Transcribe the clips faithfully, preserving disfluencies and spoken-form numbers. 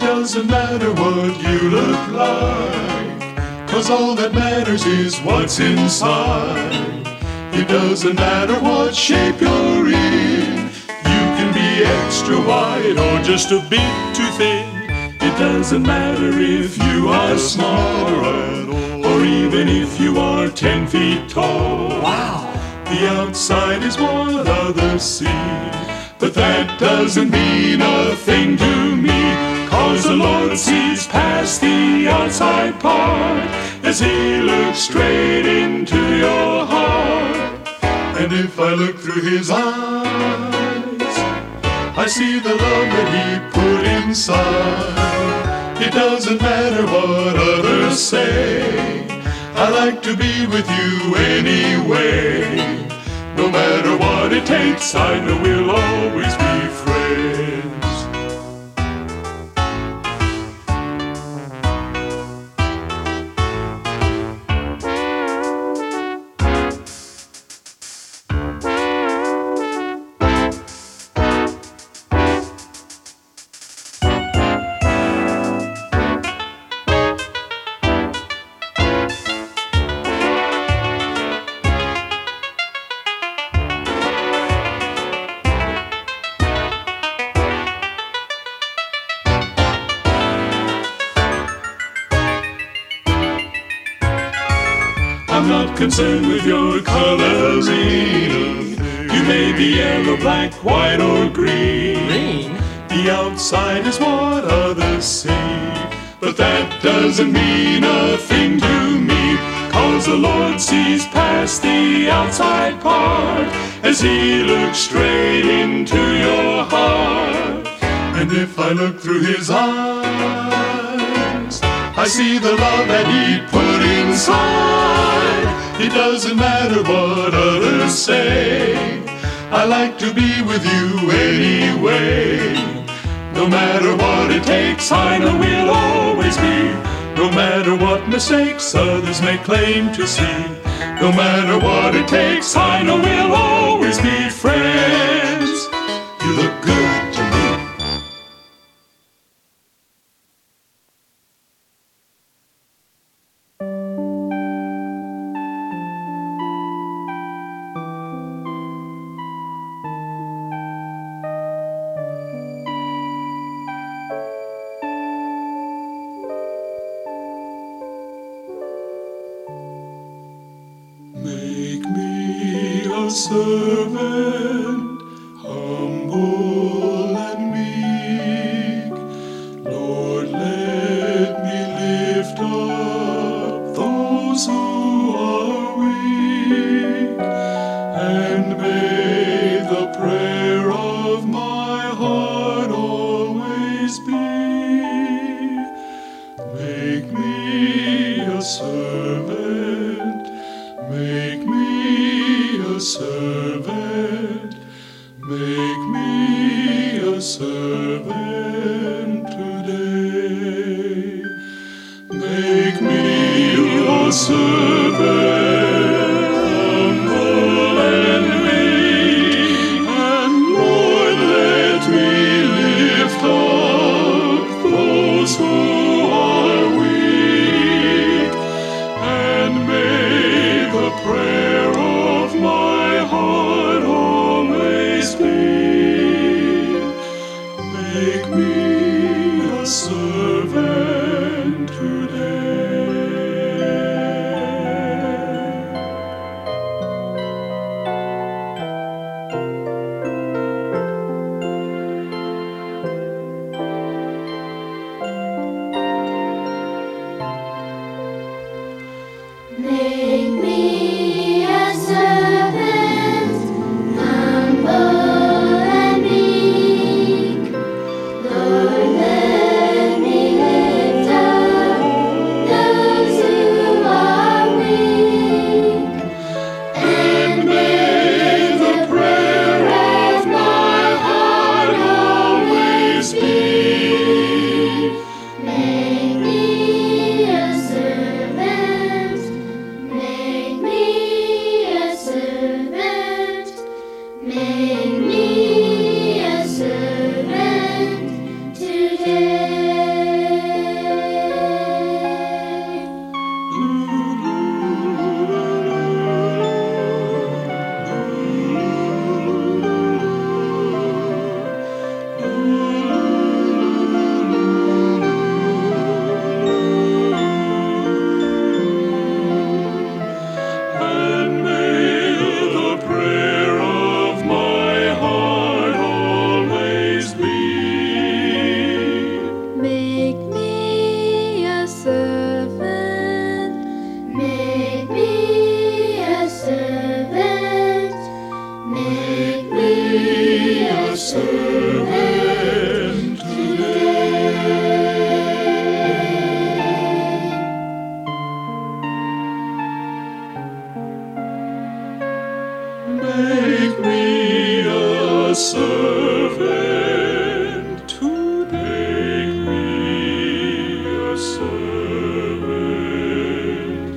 doesn't matter what you look like, 'cause all that matters is what's inside. It doesn't matter what shape you're in. You can be extra wide or just a bit too thin. It doesn't matter if you are small or even if you are ten feet tall. Wow! The outside is what others see, but that doesn't mean a thing to me, 'cause the Lord sees past the outside part as He looks straight into your heart. And if I look through His eyes, I see the love that He put inside. It doesn't matter what others say, I like to be with you anyway. No matter what it takes, I know we'll always be friends. I'm not concerned with your coloring. You may be yellow, black, white, or green. Green? The outside is what others see, but that doesn't mean a thing to me, 'cause the Lord sees past the outside part as He looks straight into your heart. And if I look through His eyes, I see the love that He put inside. It doesn't matter what others say, I like to be with you anyway. No matter what it takes, I know we'll always be. No matter what mistakes others may claim to see, no matter what it takes, I know we'll always be friends. You look good to me. Make me a servant, humble and meek. Lord, let me lift up those who are weak, and may the prayer of my heart always be. Make me a servant, make me a servant, a servant today. Make me a servant today. Make me a servant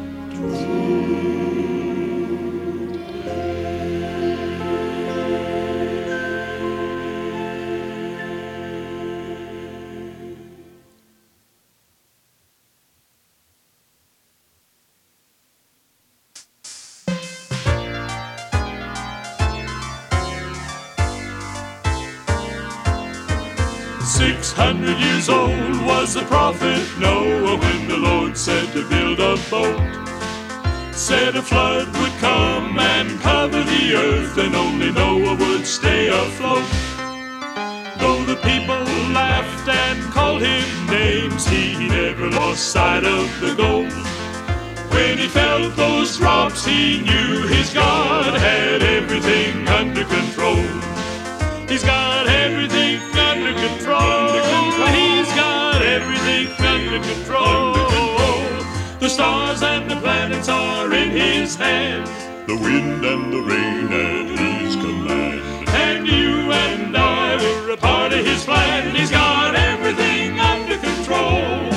Six hundred years old was the prophet Noah when the Lord said to build a boat. Said a flood would come and cover the earth, and only Noah would stay afloat. Though the people laughed and called him names, he never lost sight of the goal. When he felt those drops, he knew his God had everything under control. He's got everything under control. Under control. He's got everything under control. Under control. The stars and the planets are in his hand. The wind and the rain at his command. And you and I were a part of his plan. He's got everything under control.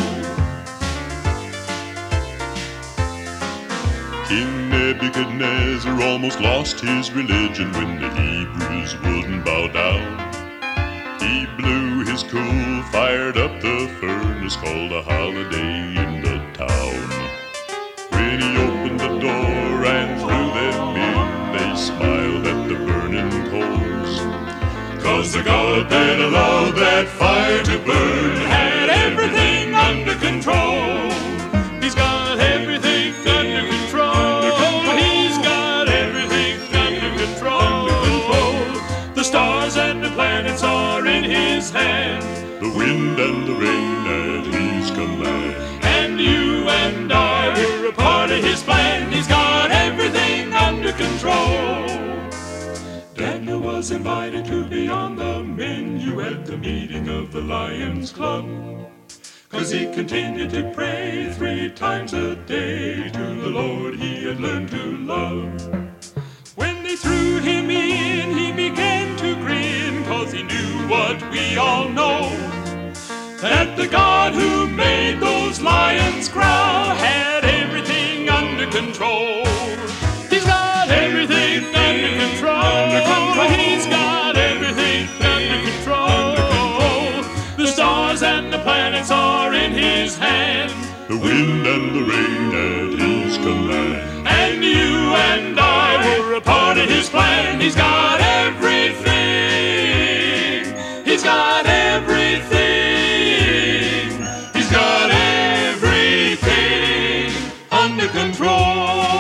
King Nebuchadnezzar almost lost his religion when the Hebrews wouldn't bow down. He blew his cool, fired up the furnace, called a holiday in the town. When he opened the door and threw them in, they smiled at the burning coals. 'Cause the God that allowed that fire to burn had everything under control. He's got everything under control. Under control. He's got everything under control. Under control. The stars and the planets are in his hand. The wind and the rain at his command. And you and I were a part of his plan. He's got everything under control. Daniel was invited to be on the menu at the meeting of the Lions Club, 'cause he continued to pray three times a day to the Lord he had learned to love. When they threw him in, he began to grin, 'cause he knew what we all know, that the God who made those lions growl had everything under control. He's got everything under control. Under control. He's got everything under control. Under control. The stars and the planets are in his hand. The wind and the rain at his command. And you and I were a part of his plan. He's got everything. He's got everything. He's got everything under control.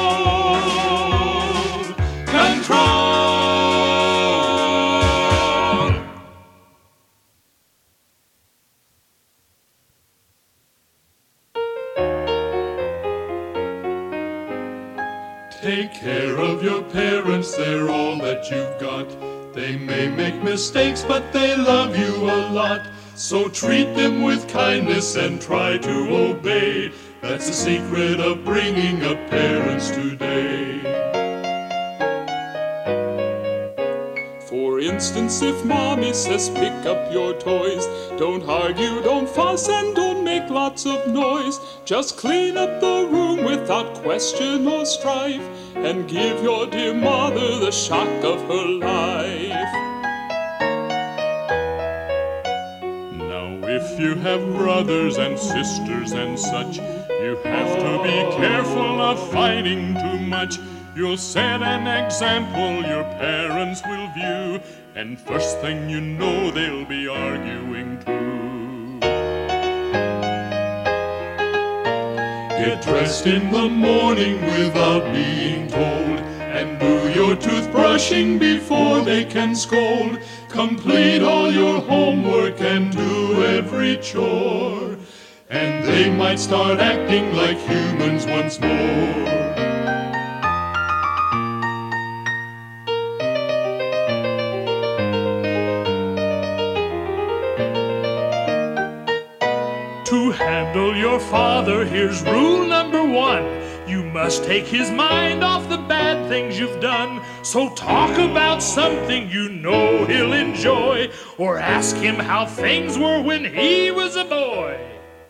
Control. Take care of your parents, they're all that you've got. They may make mistakes, but they love you a lot. So treat them with kindness and try to obey. That's the secret of bringing up parents today. For instance, if mommy says pick up your toys, don't argue, don't fuss, and don't make lots of noise. Just clean up the room without question or strife, and give your dear mother the shock of her life. Now if you have brothers and sisters and such, you have to be careful of fighting too much. You'll set an example your parents will view, and first thing you know they'll be arguing too. Get dressed in the morning without being told, and do your toothbrushing before they can scold. Complete all your homework and do every chore, and they might start acting like humans once more. your father, here's rule number one. You must take his mind off the bad things you've done. So talk about something you know he'll enjoy, or ask him how things were when he was a boy.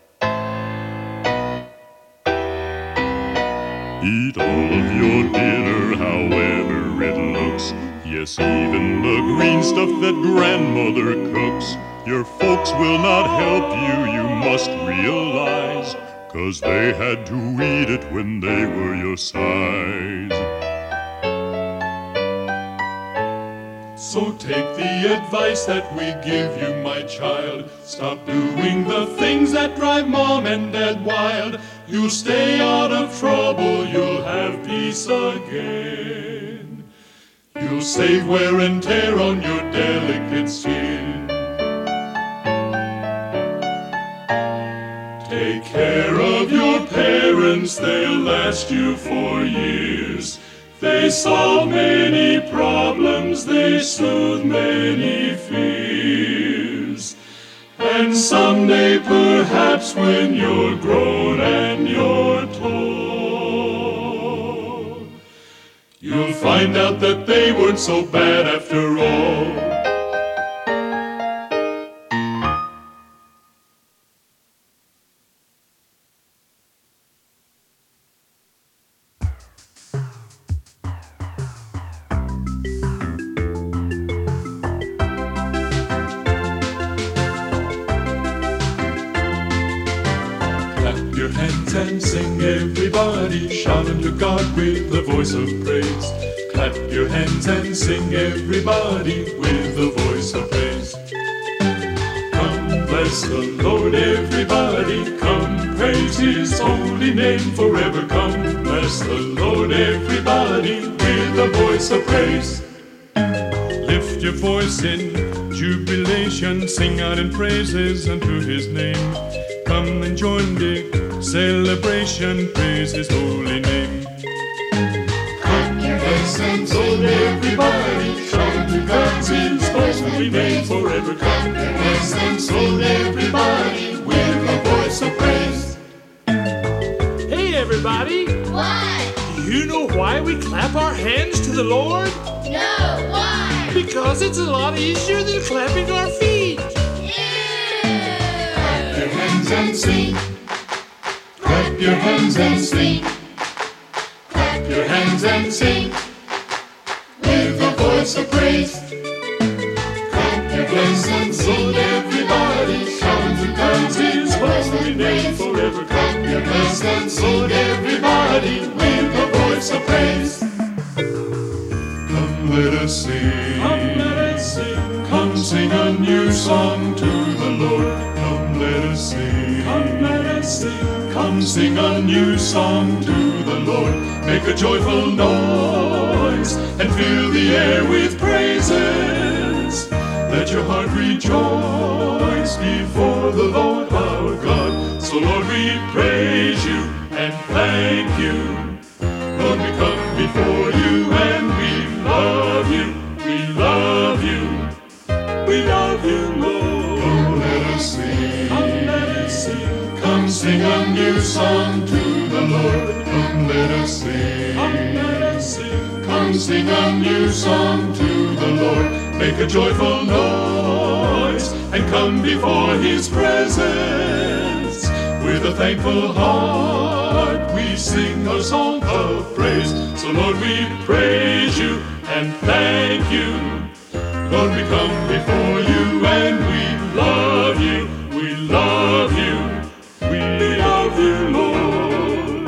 Eat all of your dinner however it looks. Yes, even the green stuff that grandmother cooks. Your folks will not help you, you must realize, 'cause they had to eat it when they were your size. So take the advice that we give you, my child. Stop doing the things that drive mom and dad wild. You'll stay out of trouble, you'll have peace again. You'll save wear and tear on your delicate skin. Take care of your parents, they'll last you for years. They solve many problems, they soothe many fears. And someday perhaps when you're grown and you're tall, you'll find out that they weren't so bad after all. Your hands and sing, everybody, shout unto God with the voice of praise. Clap your hands and sing, everybody, with the voice of praise. Come bless the Lord, everybody, come praise His holy name forever. Come bless the Lord, everybody, with the voice of praise. Lift your voice in jubilation, sing out in praises unto His name. Come and join the celebration, praise His holy name. Clap your hands and sing, everybody, shout unto God's His holy name forever. Clap your hands and sing, everybody, with a voice of praise. Hey everybody! What? Do you know why we clap our hands to the Lord? No, why? Because it's a lot easier than clapping our feet. Clap your hands and sing. Clap your hands and sing. Clap your hands and sing. With a voice of praise. Clap your hands and sing, everybody. Shout to God's His holy name forever. Clap your hands and sing, everybody. With a voice of praise. Come let us sing. Come let us sing. Come sing a new song to the Lord. Come let us sing. Come let us sing. Come sing a new song to the Lord. Make a joyful noise and fill the air with praises. Let your heart rejoice before the Lord our God. So Lord, we praise you and thank you. Lord, we come before you and we love you. We love you. We love you, Lord. Come let us sing. Come let us sing. Come sing a new song to the Lord. Come let us sing. Come let us sing. Come sing a new song to the Lord. Make a joyful noise and come before His presence. With a thankful heart we sing a song of praise. So Lord, we praise you and thank you. Lord, we come before you and we love you. We love you. We love you, Lord.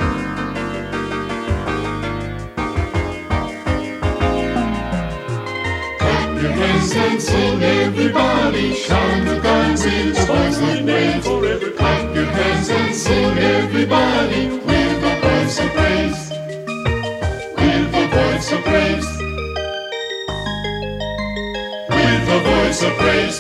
Clap your hands and sing, everybody. Shout to God's His holy name forever. Clap your hands and sing, everybody. With a voice of praise. With a voice of praise. With a voice of praise.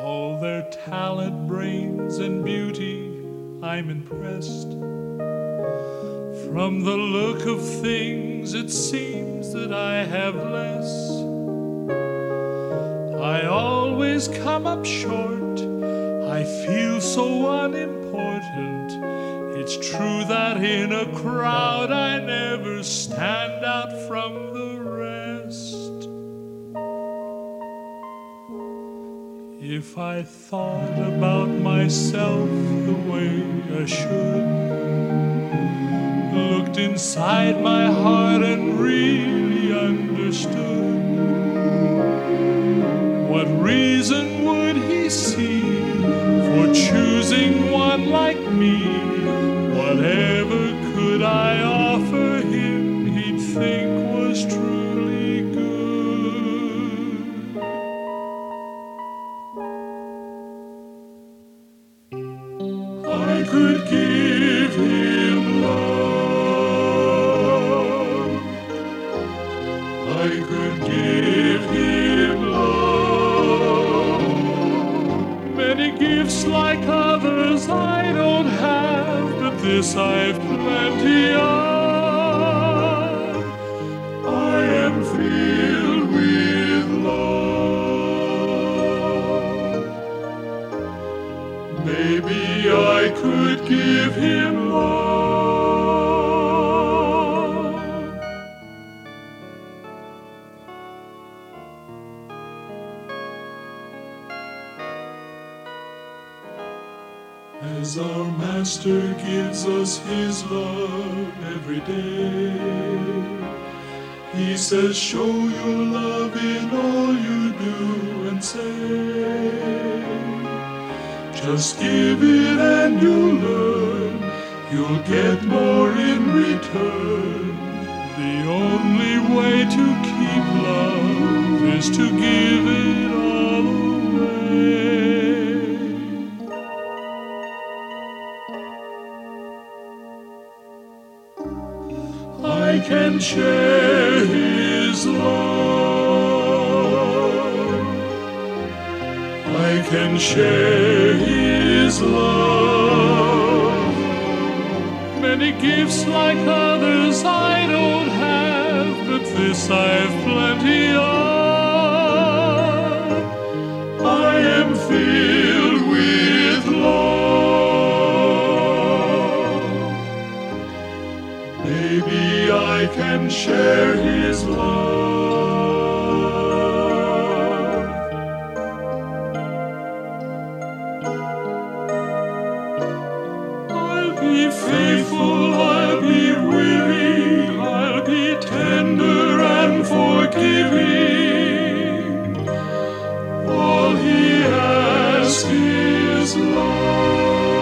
All their talent, brains, and beauty, I'm impressed. From the look of things, it seems that I have less. I always come up short. I feel so unimportant. It's true that in a crowd I never stand out from the rest. If I thought about myself the way I should, looked inside my heart and really understood, what reason would he see for choosing one like me? Whatever could I offer him he'd think was truly good? I could give him love. I could give him love. Many gifts like others I don't have, but this I've plenty of. I am filled with love. Maybe I could give him love. As our Master gives us his love every day, he says, show your love in all you do and say. Just give it and you'll learn, you'll get more in return. The only way to keep love is to give it all away. I can share his love. I can share his love. Many gifts like others I don't have, but this I've plenty of. I am filled with love. Maybe I can share his love. I'll be faithful, I'll be willing, I'll be tender and forgiving. All he asks is love.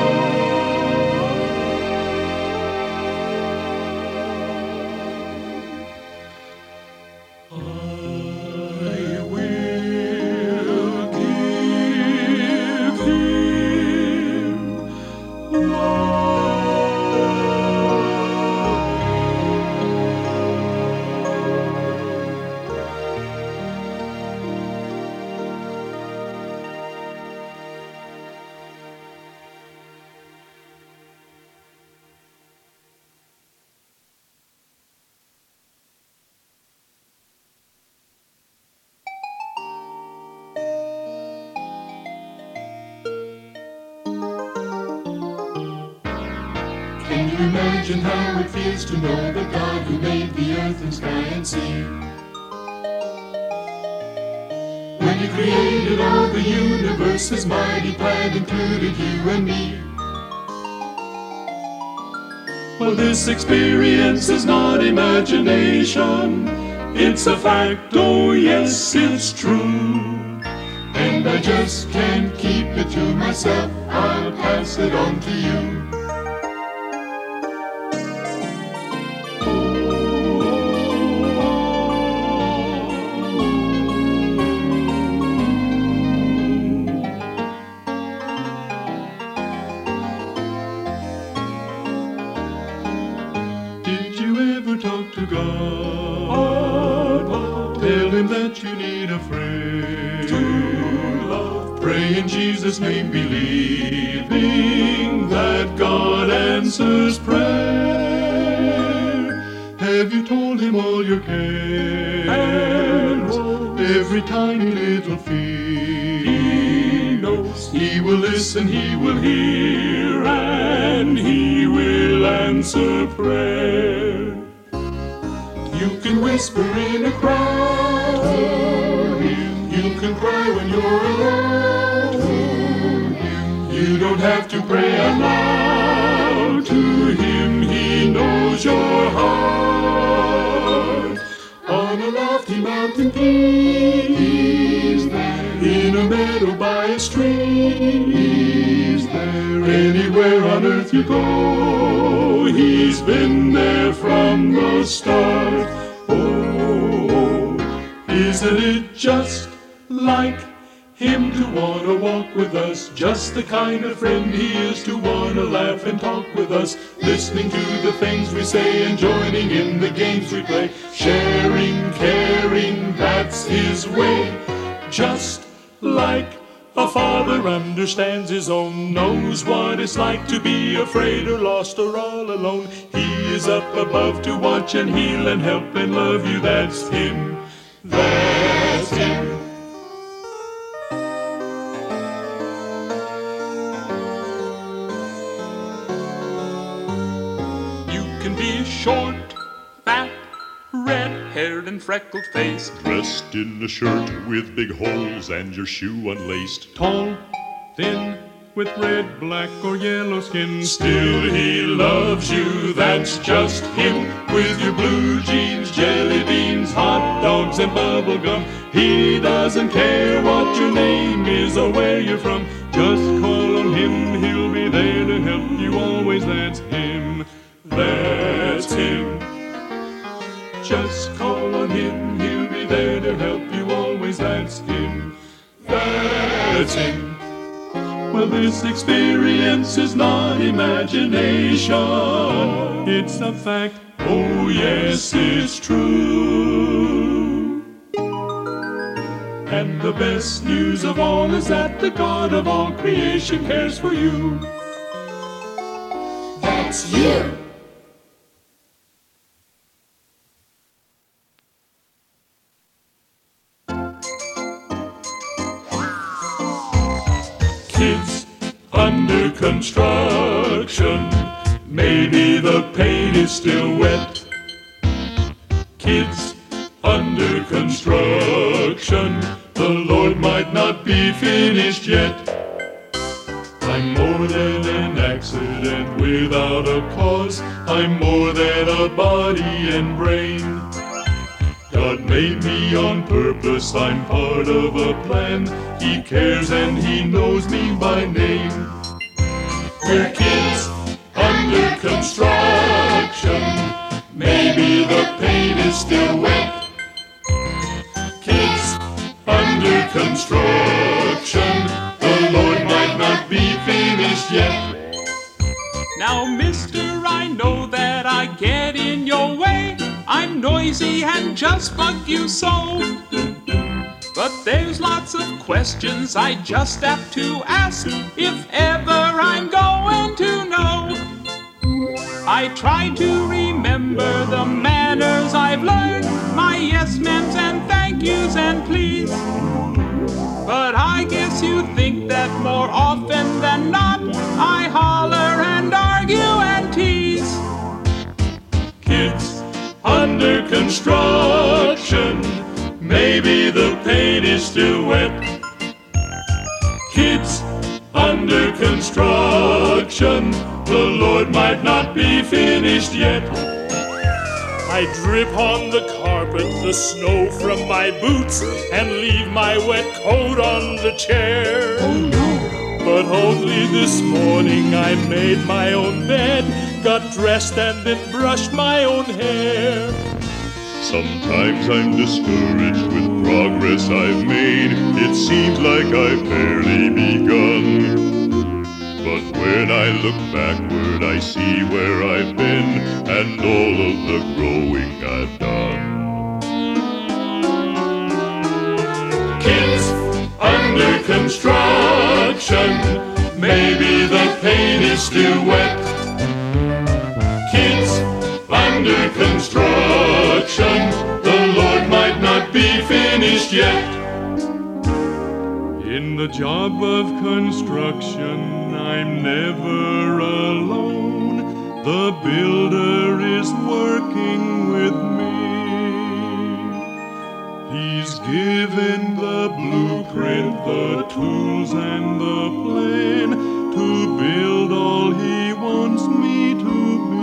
Can you imagine how it feels to know the God who made the earth and sky and sea? When he created all the universe, his mighty plan included you and me. Well, this experience is not imagination, it's a fact, oh yes, it's true. And I just can't keep it to myself, I'll pass it on to you. Talk to God, tell him that you need a friend. To love, pray pray in Jesus' name, believing that God answers prayer. Have you told him all your cares, every tiny little fear? He knows. He will listen, he will hear, and he will answer prayer. You can whisper in a crowd to him. You can cry when you're alone to him. You don't have to pray aloud to him. He knows your heart. On a lofty mountain peak, he's there. In a meadow by a stream, he's there. Anywhere on earth you go, he's been there from the start. Oh, isn't it just like him to want to walk with us? Just the kind of friend he is to want to laugh and talk with us, listening to the things we say and joining in the games we play. Sharing, caring, that's his way. Just like a father understands his own, knows what it's like to be afraid or lost or all alone. He is up above to watch and heal and help and love you. That's him. That's him. You can be short, fat, red-haired and freckled-faced, Dressed in a shirt with big holes and your shoe unlaced. tall, Thin, with red, black, or yellow skin. still he loves you. That's just him. With your blue jeans, jelly beans, hot dogs and bubble gum, he doesn't care what your name is or where you're from. Just call on him, he'll be there to help you always. That's him. That's him. Just call on him, he'll be there to help you always. That's him. That's him. Well, this experience is not imagination. It's a fact. Oh, yes, it's true. And the best news of all is that the God of all creation cares for you. That's you. Kids under construction, maybe the paint is still wet. Kids under construction, the Lord might not be finished yet. I'm more than an accident without a cause. I'm more than a body and brain. God made me on purpose, I'm part of a plan. He cares and he knows me by name. We're kids under construction, maybe the paint is still wet. Kids under construction, the Lord might not be finished yet. Now, mister, I know that I get in your way. I'm noisy and just bug you so. But there's lots of questions I just have to ask if ever I'm going to know. I try to remember the manners I've learned, my yes men's and thank yous and please. But I guess you think that more often than not I holler and argue and tease. Kids under construction, maybe the paint is still wet. Kids under construction, the Lord might not be finished yet. I drip on the carpet, the snow from my boots, and leave my wet coat on the chair. Oh no! But only this morning I made my own bed, got dressed and then brushed my own hair. Sometimes I'm discouraged with progress I've made. It seems like I've barely begun. But when I look backward, I see where I've been and all of the growing I've done. Kids under construction, construction. Maybe the paint is still wet. Kids under construction, the Lord might not be finished yet. In the job of construction, I'm never alone. The builder is working with me. He's given the blueprint, the tools, and the plan to build all he wants me to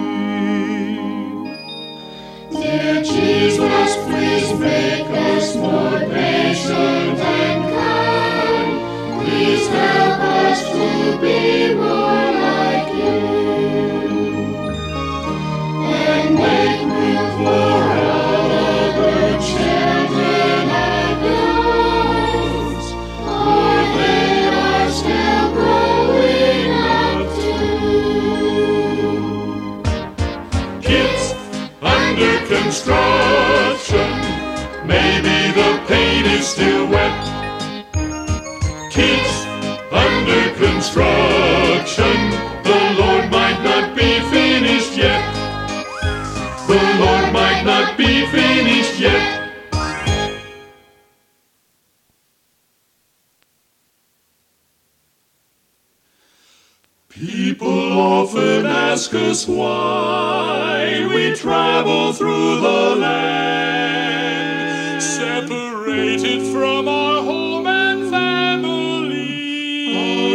be. Dear Jesus, please make us more patient and kind. Please help us to be more like you, and make room for all other children of yours, for they are still growing up too. Kids under construction, maybe the paint is still wet. Kids under construction, the Lord might not be finished yet. The Lord might not be finished yet. People often ask us why we travel through the land, Separated from our home and family. our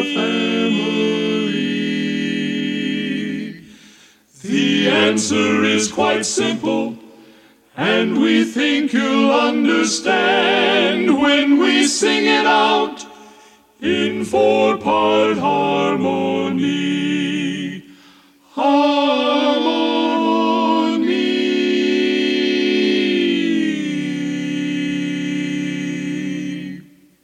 family. The answer is quite simple, and we think you'll understand when we sing it out in four-part harmony. Harmony.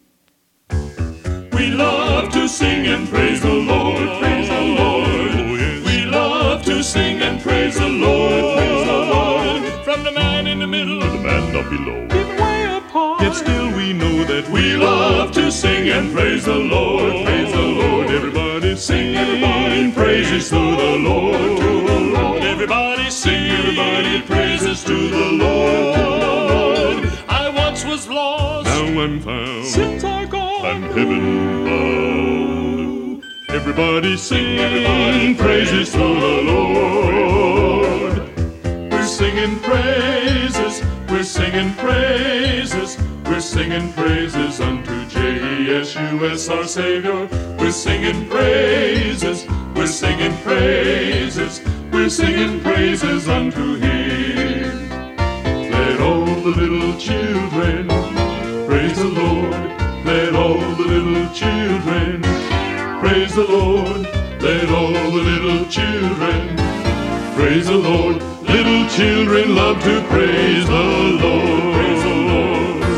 We love to sing and praise the Lord, praise the Lord. We love to sing and praise the Lord, praise the Lord. From the man in the middle to the man up below. Even way apart. Yet still we know that We love to sing and praise the Lord, praise the Lord. everybody Sing everybody praises to the Lord, to the Lord. Everybody Sing everybody praises to the Lord, to the Lord. I once was lost. Now I'm found. Sins are gone. I'm heaven bound. Everybody sing, Everybody praises to the Lord. We're singing praises, we're singing praises, we're singing praises unto J E S U S our Savior. We're singing praises, we're singing praises, we're singing praises unto Him. Let all the little children praise the Lord. Let all the little children praise the Lord. Let all the little children praise the Lord. Little children love to praise the Lord. Praise the Lord.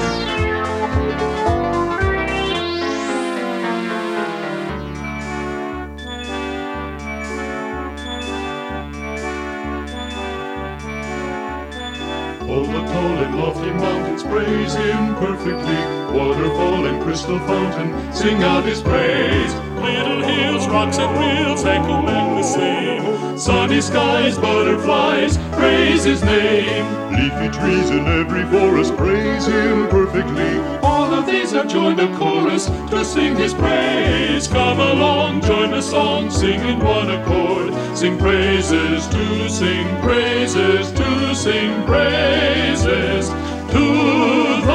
All the tall and lofty mountains praise Him perfectly. Waterfall and crystal fountain sing out His praise. Little hills, rocks, and rills echo back the same. Sunny skies, butterflies, praise His name. leafy trees in every forest praise Him perfectly. All of these have joined the chorus to sing His praise. Come along, join the song, sing in one accord. Sing praises to sing praises to sing praises to the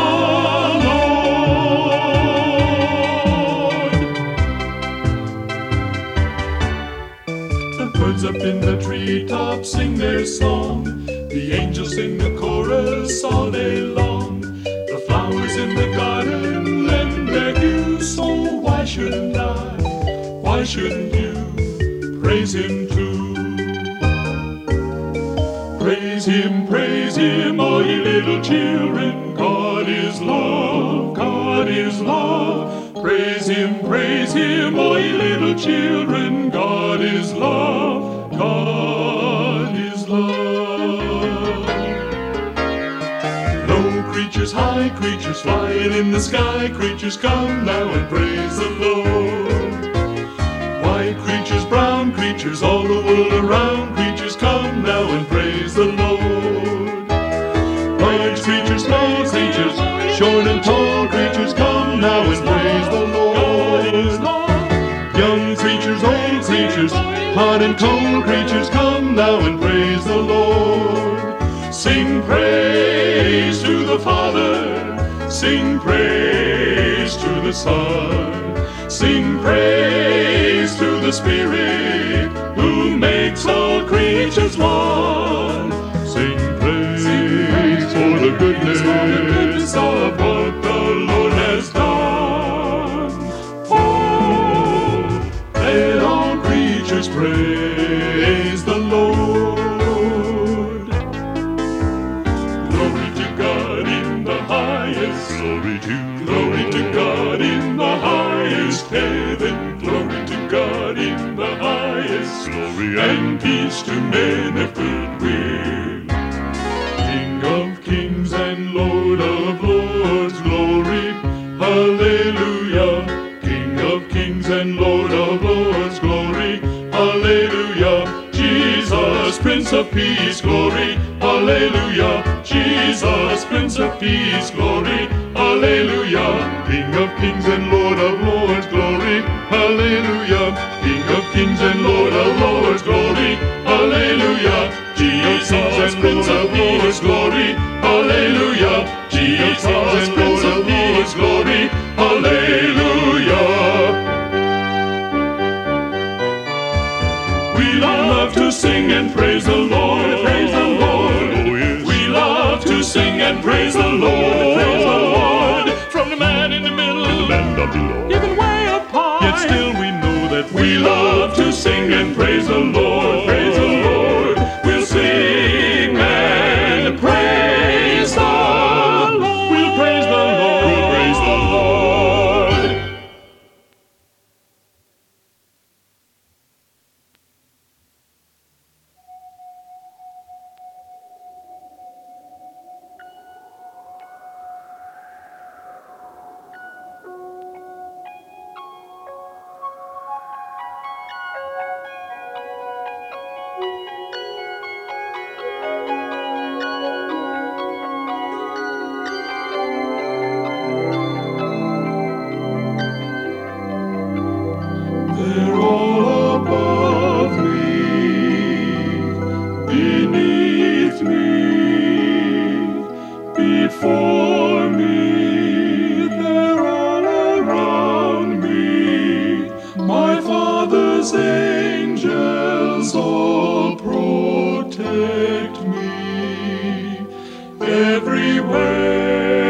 Lord. The birds up in the treetops sing their song. The angels sing the chorus all day long. The flowers in the garden lend their hue. So why shouldn't I, why shouldn't you praise Him too? Praise Him, praise Him, all ye little children. God is love, God is love. Praise Him, praise Him, all ye little children. God is love, God is love. Low creatures, high creatures, flying in the sky. Creatures come now and praise the Lord. creatures, all the world around, creatures come now and praise the Lord. Large creatures, small creatures, short and tall creatures, come now and praise the Lord. Young creatures, old creatures, hot and cold creatures, come now and praise the Lord. Sing praise to the Father, sing praise to the Son, sing praise to the Spirit, who makes all creatures one. Sing praise, sing praise for the goodness, for the goodness of what the Lord has done. Oh, let all creatures praise the Lord. Glory to God in the highest, glory to, glory to God in the highest heaven, glory to God in the highest, glory and peace to men of good will. King of kings and Lord of lords, glory, hallelujah. King of kings and Lord of lords, glory, hallelujah. Jesus, Prince of Peace, glory, hallelujah. Jesus, Prince of Peace, glory, hallelujah. King of kings and Lord of lords, glory, hallelujah. King of kings and Lord of lords, glory, hallelujah. Jesus, Prince of Peace, glory, hallelujah. Jesus, Prince of Peace, glory, hallelujah. We love to sing and praise the Lord, praise the Lord. Oh, yes. We love to sing and praise the Lord, praise the Lord. From the man in the middle to the man down below, even way up high. Yet still we know that we love to sing and praise the Lord, praise the Lord. We'll sing and praise the Lord. We'll praise the Lord, we'll praise the Lord. They're all above me, beneath me, before me. They're all around me. My Father's angels all protect me everywhere.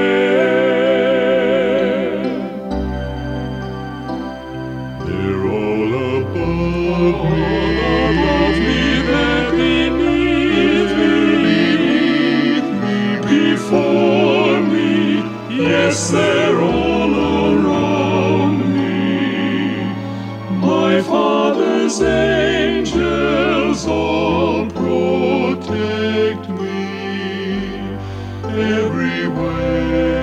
They're all above me, above me, they're beneath me, beneath me, before me. Yes, they're all around me. My Father's angels all protect me everywhere.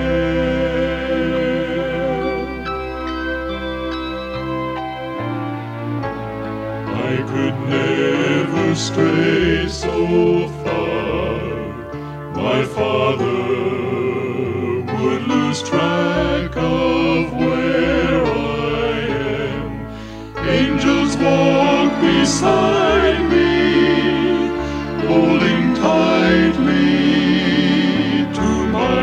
I could never stray so far. My Father would lose track of where I am. Angels walk beside me, holding tightly to my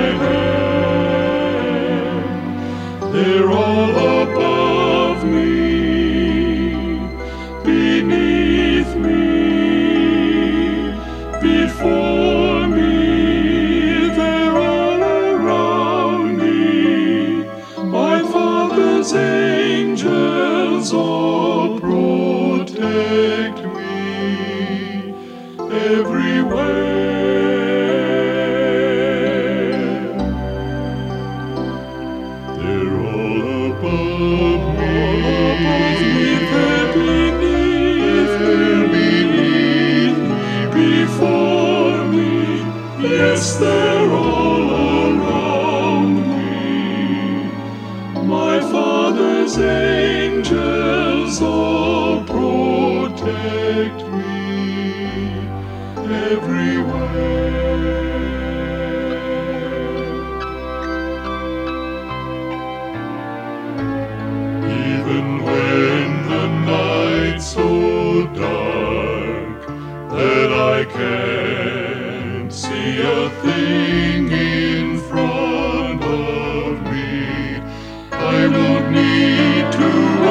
hand. They're all above me, beneath me, before me. They're all around me. My Father's angels all protect me everywhere. They're all above me, they're beneath me, before me. Yes, they're all around me. My Father's angels all protect protect me everywhere. Even when the night's so dark that I can't see a thing in front of me, I won't need to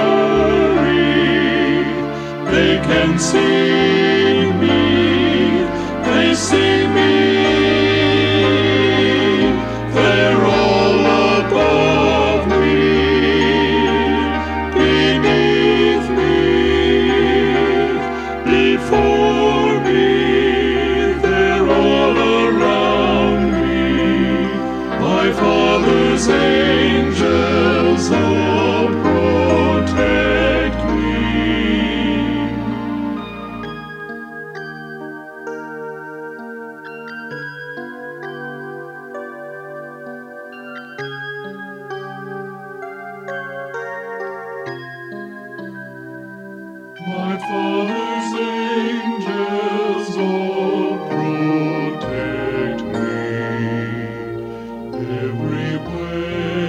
worry. They can see me, they see me. They're all above me, beneath me, before me. They're all around me. My Father's angels all protect me. My Father's angels all protect me everywhere.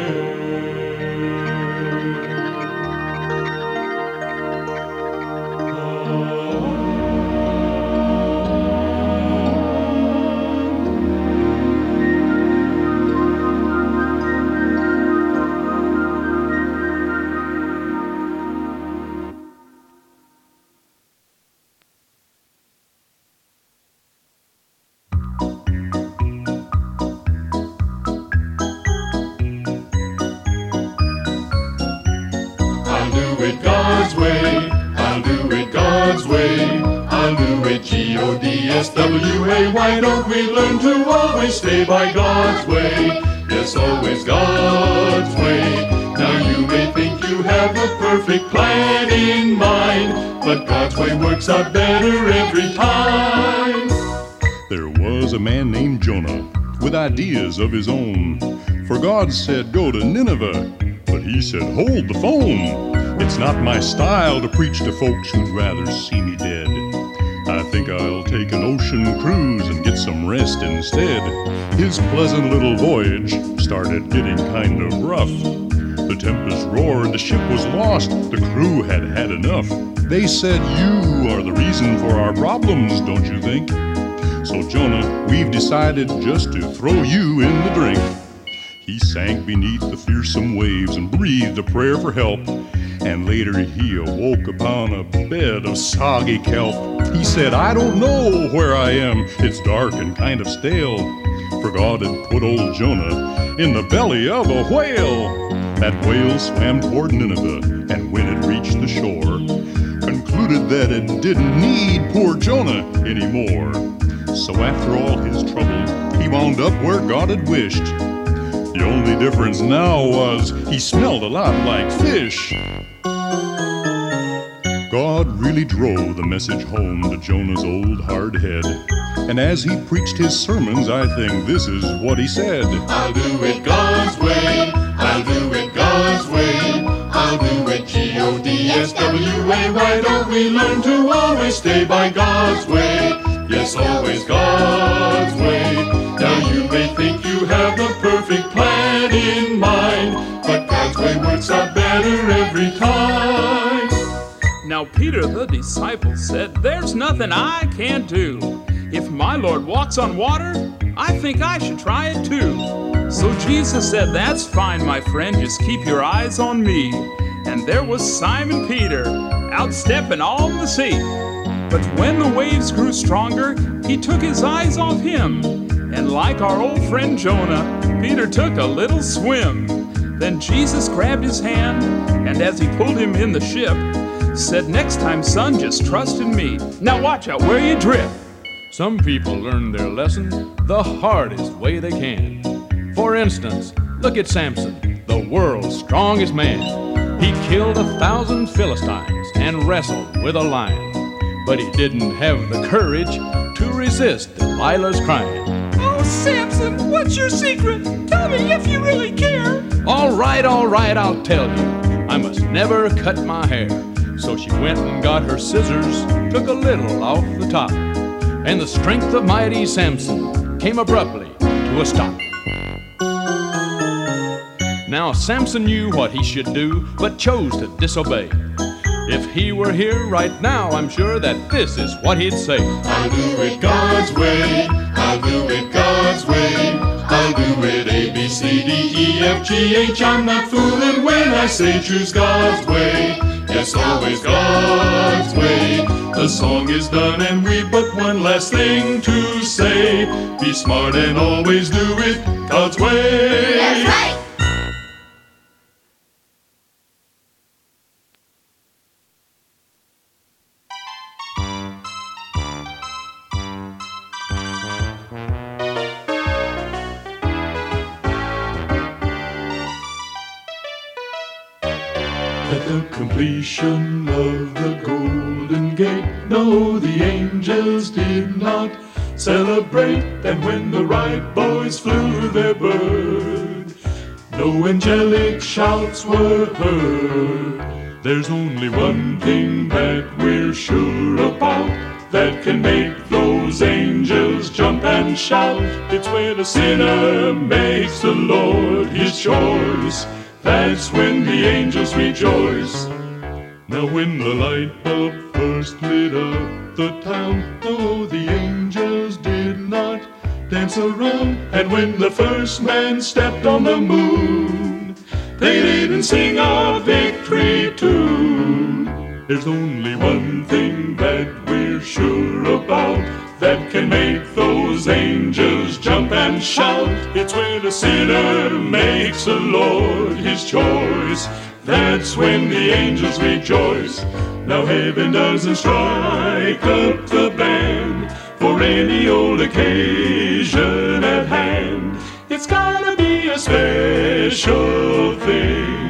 I'll do it God's way. I'll do it God's way. I'll do it G O D S W A. Why don't we learn to always stay by God's way? Yes, always God's way. Now you may think you have a perfect plan in mind, but God's way works out better every time. There was a man named Jonah with ideas of his own. For God said, go to Nineveh, but he said, hold the phone. It's not my style to preach to folks who'd rather see me dead. I think I'll take an ocean cruise and get some rest instead. His pleasant little voyage started getting kind of rough. The tempest roared, the ship was lost, the crew had had enough. They said, you are the reason for our problems, don't you think? So Jonah, we've decided just to throw you in the drink. He sank beneath the fearsome waves and breathed a prayer for help. And later he awoke upon a bed of soggy kelp. He said, I don't know where I am, it's dark and kind of stale. For God had put old Jonah in the belly of a whale. That whale swam toward Nineveh, and when it reached the shore, concluded that it didn't need poor Jonah anymore. So after all his trouble, he wound up where God had wished. The only difference now was he smelled a lot like fish. God really drove the message home to Jonah's old hard head. And as he preached his sermons, I think this is what he said. I'll do it God's way. I'll do it God's way. I'll do it G O D S W A. Why don't we learn to always stay by God's way? Yes, always God's way. Now you may think you have the perfect plan in mind, but God's way works out better every time. Now Peter the disciple said, there's nothing I can't do. If my Lord walks on water, I think I should try it too. So Jesus said, that's fine, my friend, just keep your eyes on me. And there was Simon Peter, outstepping on the sea. But when the waves grew stronger, he took his eyes off him. And like our old friend Jonah, Peter took a little swim. Then Jesus grabbed his hand, and as he pulled him in the ship, said, next time, son, just trust in me. Now watch out where you drift. Some people learn their lesson the hardest way they can. For instance, look at Samson, the world's strongest man. He killed a thousand Philistines and wrestled with a lion. But he didn't have the courage to resist Delilah's crying. Oh, Samson, what's your secret? Tell me if you really care. All right, all right, I'll tell you. I must never cut my hair. So she went and got her scissors, took a little off the top, and the strength of mighty Samson came abruptly to a stop. Now Samson knew what he should do, but chose to disobey. If he were here right now, I'm sure that this is what he'd say. I'll do it God's way, I'll do it God's way, I'll do it A, B, C, D, E, F, G, H. I'm not fooling when I say choose God's way. Yes, always God's way. The song is done and we've but one last thing to say. Be smart and always do it God's way. That's right. At the completion of the Golden Gate, no, the angels did not celebrate. And when the right boys flew their bird, no angelic shouts were heard. There's only one thing that we're sure about that can make those angels jump and shout. It's when a sinner makes the Lord his choice. That's when the angels rejoice. Now when the light bulb first lit up the town, no, the angels did not dance around. And when the first man stepped on the moon, they didn't sing a victory tune. There's only one thing that we're sure about that can make those angels jump and shout. It's when a sinner makes the Lord his choice. That's when the angels rejoice. Now heaven doesn't strike up the band for any old occasion at hand. It's gotta be a special thing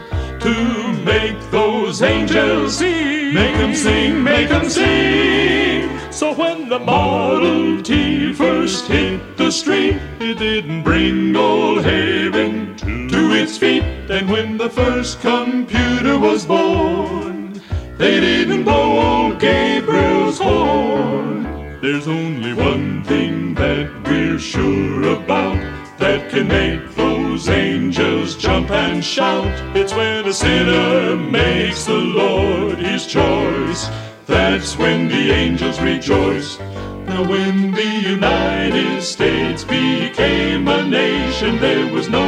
to make those angels sing. Make them sing, make them sing. So when the Model T first hit the street, it didn't bring old heaven to its feet. And when the first computer was born, they didn't blow old Gabriel's horn. There's only one thing that we're sure about that can make those angels jump and shout. It's when a sinner makes the Lord his choice. That's when the angels rejoice. Now when the United States became a nation, there was no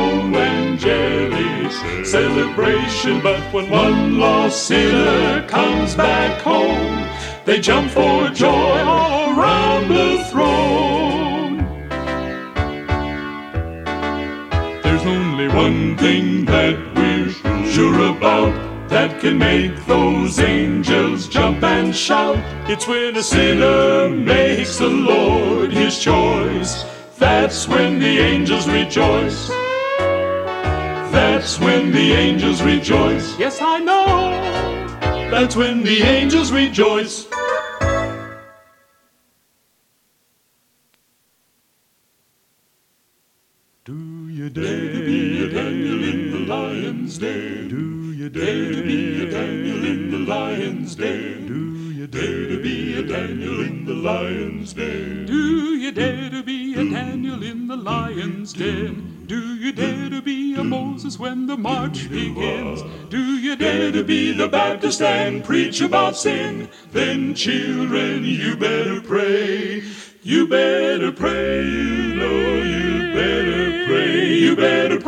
angelic celebration. But when one lost sinner comes back home, they jump for joy all around the throne. There's only one thing that we're sure about that can make those angels jump and shout. It's when a sinner makes the Lord his choice. That's when the angels rejoice. That's when the angels rejoice. Yes, I know. That's when the angels rejoice. Do you dare to be a Daniel in the lion's den? Do you dare to be a Daniel in the lion's den? Do you dare to be a Daniel in the lion's den? Do you dare to be a Daniel in the lion's den? Do you dare to be a Moses when the march begins? Do you dare to be the Baptist and preach about sin? Then children, you better pray. You better pray, you know you better pray. You better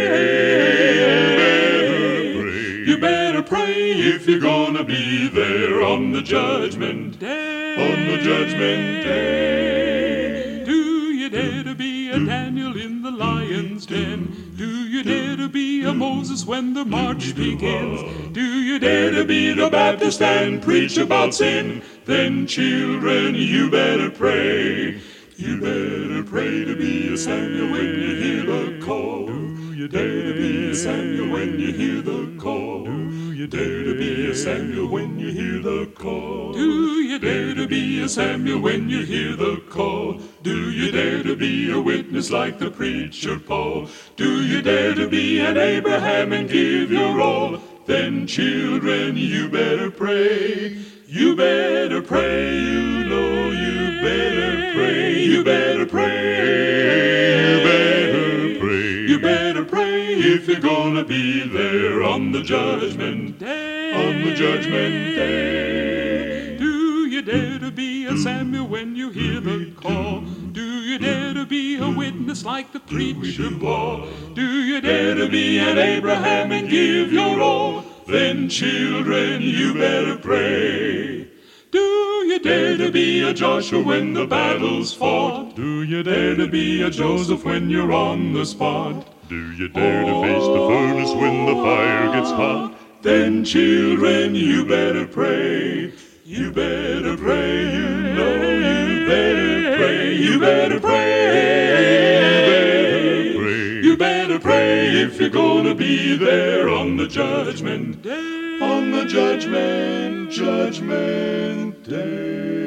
pray. You better pray if you're gonna be there on the judgment day. On the judgment day. Do you dare to be a Daniel in the lion's den? Do you dare to be a Moses when the march begins? Do you dare to be the Baptist and preach about sin? Then children, you better pray. You better pray to be a Samuel when you hear the call. Do you dare to be a Samuel when you hear the call? Do you dare to be a Samuel when you hear the call? Do you dare to be a Samuel when you hear the call? Do you dare to be a witness like the preacher Paul? Do you dare to be an Abraham and give your all? then children, you better pray. You better pray, you know you better pray. You better pray, you better pray. You better pray if you're gonna be there on the judgment day. On the judgment day. Do you dare to be a Samuel when you hear the call? Do you dare to be a witness like the preacher Paul? Do you dare to be an Abraham and give your all? Then children, you better pray. Do you dare to be a Joshua when the battle's fought? Do you dare to be a Joseph when you're on the spot? Do you dare to face the furnace when the fire gets hot? Then children, you better pray. You better pray, you know you better pray. You better pray. You better pray. You better pray if you're gonna be there on the judgment day. On the judgment, judgment day.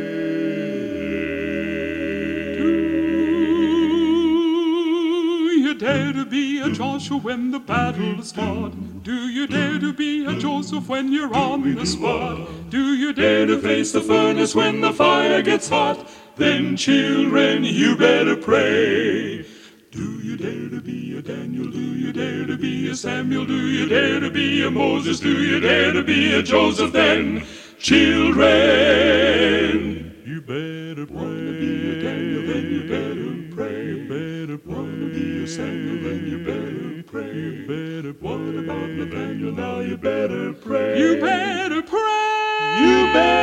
Do you dare to be a Joshua when the battle is fought? Do you dare to be a Joseph when you're on the spot? Do you dare to face the furnace when the fire gets hot? Then children, you better pray. Do you dare to be a Daniel? Do you dare to be a Samuel? Do you dare to be a Moses? Do you dare to be a Joseph? Then children, you better pray. Want to be a Daniel? Then you better pray. You better pray. Want to be a Samuel? Then you better pray. You better pray. What about Nathaniel? Now you better pray. You better pray. You better